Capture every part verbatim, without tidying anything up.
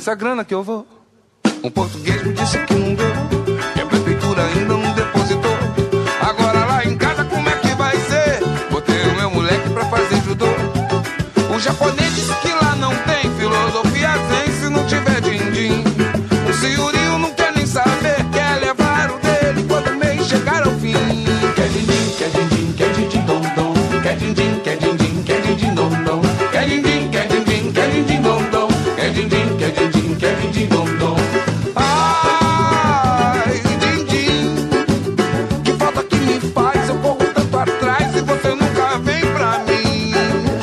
nessa grana que eu vou. Um português me disse que não deu, que a prefeitura ainda não depositou. Agora lá em casa como é que vai ser? Botei o meu moleque pra fazer judô. O japonês disse que lá não tem filosofia zen se não tiver din-din. O senhorio não quer nem saber, quer levar o dele quando o mês chegar ao fim. Quer din-din, quer din-din, quer din-din, dom, dom. Quer din-din, quer din-din, quer din-din, dom, dom. Quer din-din, quer din-din, quer din-din, dom, dom. Quer din-din, quer din-din, quer din-din, dom, dom. Ai, din-din, que falta que me faz, eu corro tanto atrás e você nunca vem pra mim.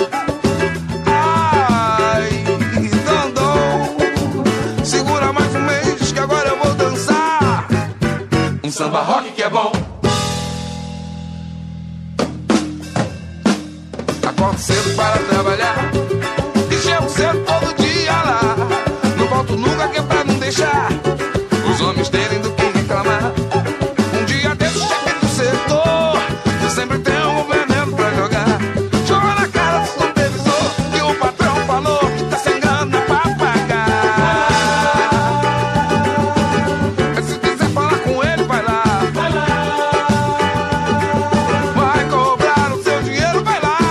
Ai, dom-dom, segura mais um mês que agora eu vou dançar um samba rock que é bom. Acordo cedo para trabalhar e chego cedo todo dia lá. Não volto nunca que é pra não deixar os homens terem do que reclamar. Um dia desses chefe do setor, eu sempre tenho um veneno pra jogar. Joga na cara do supervisor que o patrão falou que tá sem grana pra pagar. Mas se quiser falar com ele, vai lá. Vai lá. Vai cobrar o seu dinheiro, vai lá.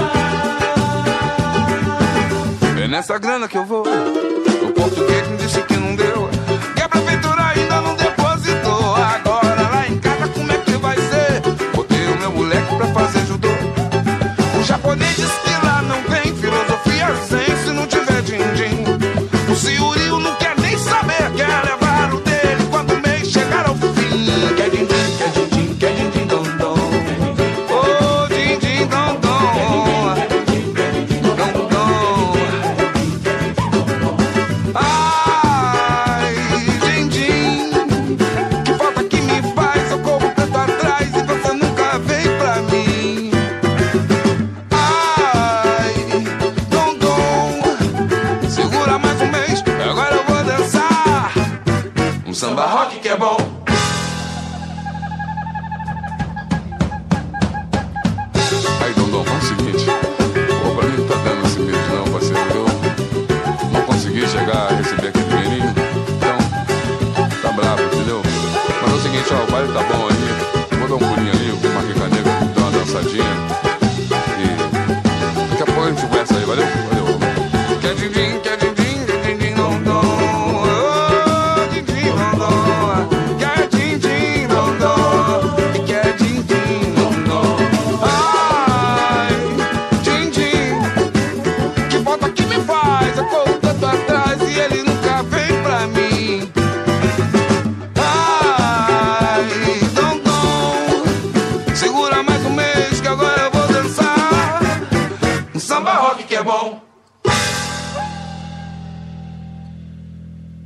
É nessa grana que eu vou. O português me disse que não deu, que a prefeitura ainda não depositou. Agora lá em casa como é que vai ser? Botei o meu moleque pra fazer judô. O japonês disse que lá não tem filosofia zen se não tiver din-din. O senhorio não quer nem saber, quer levar o dele quando o mês chegar ao fim. Quer din-din, quer din-din, quer din-din, dom, dom. Oh, din-din, dom, dom. Dom, dom. Ai, din-din, que falta que me faz, eu corro tanto atrás e você nunca vem pra mim. Ai, dom-dom, segura mais um mês, agora eu vou dançar um samba rock que é bom. Aí, dom-dom, faz o seguinte, pô, pra mim não tá dando esse mês não, parceiro. Eu não consegui chegar a receber aquele dinheirinho, então tá bravo, entendeu? Mas é o seguinte, ó, o baile tá bom aí, vou dar um pulinho ali, o Marquinhos Caneco, dar uma dançadinha e daqui a pouco a gente conversa aí, valeu? Valeu. Quer din-din, quer din-din, quer din-din, dom, dom. Oh, din-din, dom, dom. Quer din-din, dom, dom. Quer din-din, dom, dom. Ai, din-din, que falta que me faz, eu corro tanto atrás e ele nunca vem pra mim. Ai, dom, dom, segura mais um mês que agora eu vou dançar um samba rock que é bom.